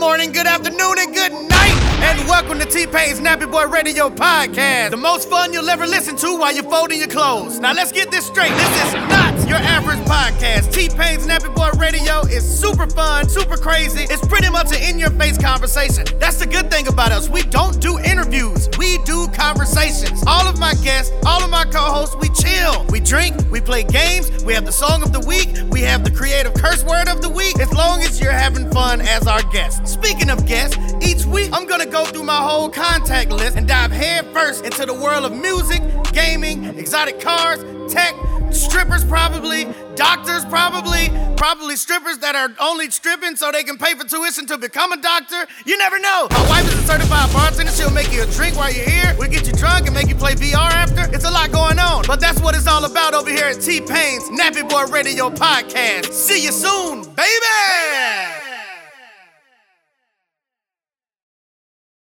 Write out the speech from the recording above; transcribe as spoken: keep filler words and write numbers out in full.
morning, good afternoon, and good night. And welcome to T-Pain's Nappy Boy Radio Podcast. The most fun you'll ever listen to while you're folding your clothes. Now let's get this straight. This is not your average podcast. T-Pain's Nappy Boy Radio is super fun, super crazy. It's pretty much an in-your-face conversation. That's the good thing about us. We don't do interviews. We do conversations. All of my guests, all of my co-hosts, we chill. We drink, we play games, we have the song of the week, we have the creative curse word of the week, as long as you're having fun as our guest. Speaking of guests, each week I'm gonna go through my whole contact list and dive head first into the world of music, gaming, exotic cars, tech, strippers probably, doctors probably, probably strippers that are only stripping so they can pay for tuition to become a doctor. You never know. My wife is a certified bartender. She'll make you a drink while you're here. We'll get you drunk and make you play V R after. It's a lot going on. But that's what it's all about over here at T-Pain's Nappy Boy Radio Podcast. See you soon, baby!